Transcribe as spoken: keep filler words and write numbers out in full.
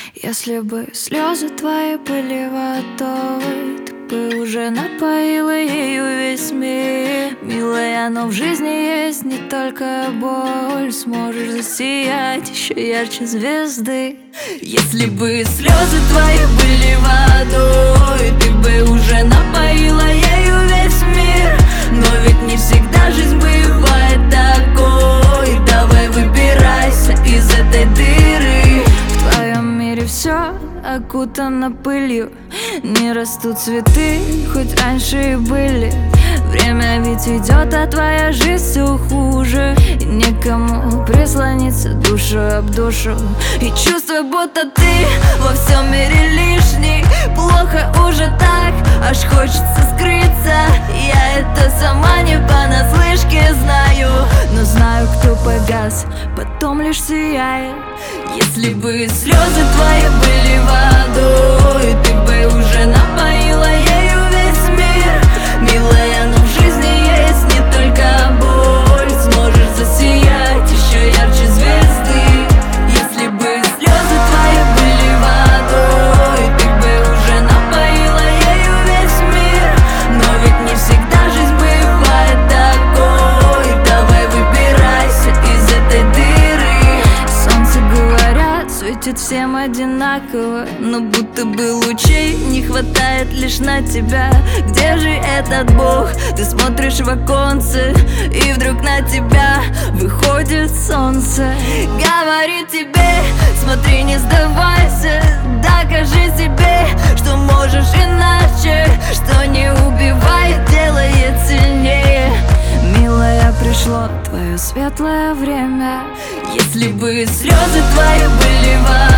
Если бы слезы твои были водой, ты бы уже напоила ею весь мир. Милая, но в жизни есть не только боль, сможешь засиять еще ярче звезды. Если бы слезы твои были водой, ты бы уже напоила ею весь мир. Но ведь не всегда жизнь бывает такой. Давай выбирайся из этой дыры. В твоем мире все окутано пылью, не растут цветы, хоть раньше и были. Время ведь идет, а твоя жизнь все хуже, и некому прислониться душу об душу. И чувство, будто ты во всем мире лишний. Плохо уже так, аж хочется скрыться. Я это сама не понаслышке знаю, но знаю, кто погас, потом лишь сияет. Если бы слезы твои были водой, ты бы уже напоила ею весь мир. Милая, но в жизни есть не только боль, сможешь засиять еще ярче звезды. Если бы слезы твои были водой, ты бы уже напоила ею весь мир. Но ведь не всегда жизнь бывает такой. Давай выбирайся из этой дыры. Солнце, говорят, светит всем одинаково, но будто бы лучей не хватает лишь на тебя. Где же этот Бог? Ты смотришь в оконце, и вдруг на тебя выходит солнце. Говорит тебе, смотри, не сдавайся, докажи себе, что можешь иначе, что не убивает, делает сильнее. Милая, пришло твое светлое время. Если бы слезы твои были водой,